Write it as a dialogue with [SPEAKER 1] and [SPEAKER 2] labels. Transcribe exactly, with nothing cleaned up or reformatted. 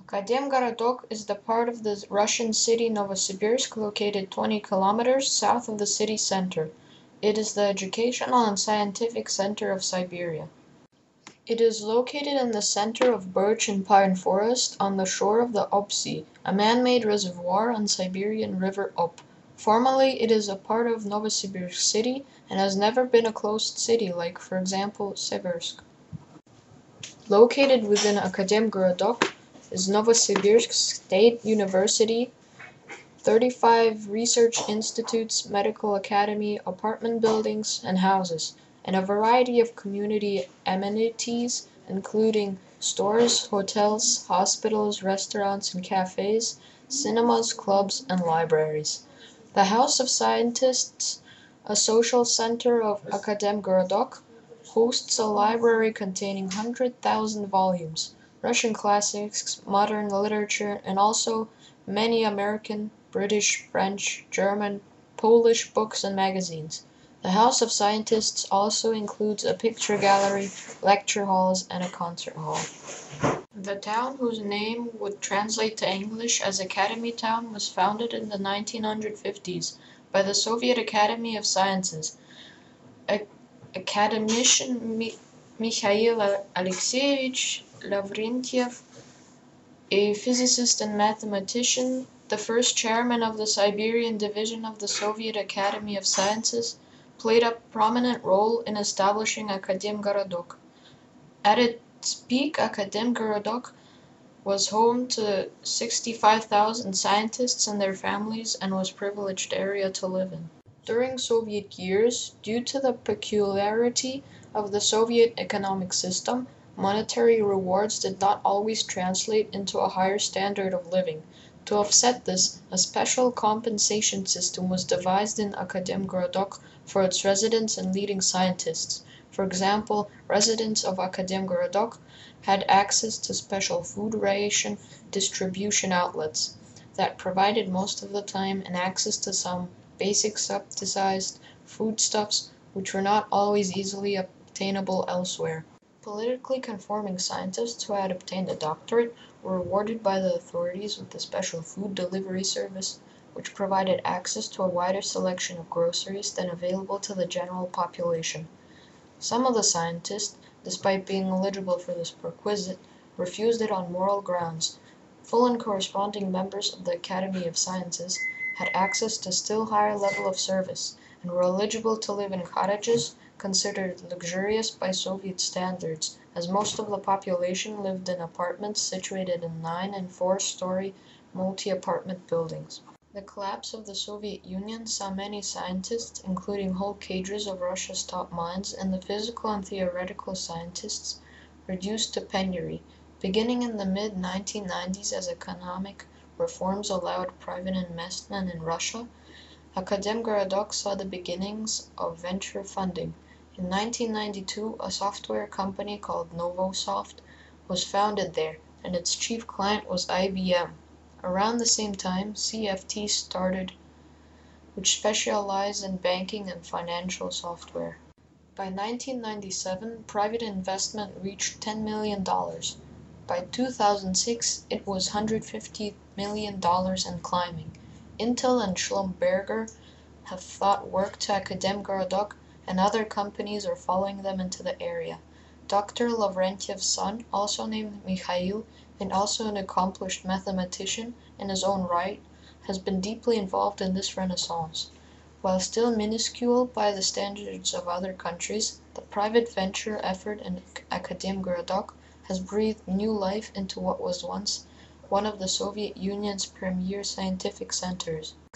[SPEAKER 1] Akademgorodok is the part of the Russian city Novosibirsk located twenty kilometers south of the city center. It is the educational and scientific center of Siberia. It is located in the center of birch and pine forest on the shore of the Ob Sea, a man-made reservoir on Siberian River Ob. Formally, it is a part of Novosibirsk city and has never been a closed city like, for example, Siversk. Located within Akademgorodok is Novosibirsk State University, thirty-five research institutes, medical academy, apartment buildings, and houses, and a variety of community amenities including stores, hotels, hospitals, restaurants and cafes, cinemas, clubs, and libraries. The House of Scientists, a social center of Akademgorodok, hosts a library containing one hundred thousand volumes, Russian classics, modern literature, and also many American, British, French, German, Polish books and magazines. The House of Scientists also includes a picture gallery, lecture halls, and a concert hall. The town, whose name would translate to English as Academy Town, was founded in the nineteen fifties by the Soviet Academy of Sciences. A Academician Mi Mikhail Alexeyevich Lavrentiev, a physicist and mathematician, the first chairman of the Siberian division of the Soviet Academy of Sciences, played a prominent role in establishing Akademgorodok. At its peak, Akademgorodok was home to sixty-five thousand scientists and their families and was a privileged area to live in. During Soviet years, due to the peculiarity of the Soviet economic system, monetary rewards did not always translate into a higher standard of living. To offset this, a special compensation system was devised in Akademgorodok for its residents and leading scientists. For example, residents of Akademgorodok had access to special food ration distribution outlets that provided most of the time and access to some basic subsidized foodstuffs which were not always easily obtainable elsewhere. Politically conforming scientists who had obtained a doctorate were rewarded by the authorities with a special food delivery service, which provided access to a wider selection of groceries than available to the general population. Some of the scientists, despite being eligible for this perquisite, refused it on moral grounds. Full and corresponding members of the Academy of Sciences had access to still higher level of service, and were eligible to live in cottages considered luxurious by Soviet standards, as most of the population lived in apartments situated in nine and four-story multi-apartment buildings. The collapse of the Soviet Union saw many scientists, including whole cadres of Russia's top minds and the physical and theoretical scientists, reduced to penury. Beginning in the mid nineteen nineties as economic reforms allowed private investment in Russia, Akademgorodok saw the beginnings of venture funding. In nineteen ninety-two, a software company called Novosoft was founded there, and its chief client was I B M. Around the same time, C F T started, which specialized in banking and financial software. By nineteen ninety-seven, private investment reached ten million dollars. By two thousand six, it was one hundred fifty million dollars and climbing. Intel and Schlumberger have brought work to Akademgorodok, and other companies are following them into the area. Doctor Lavrentiev's son, also named Mikhail, and also an accomplished mathematician in his own right, has been deeply involved in this renaissance. While still minuscule by the standards of other countries, the private venture effort in Akademgorodok has breathed new life into what was once one of the Soviet Union's premier scientific centers.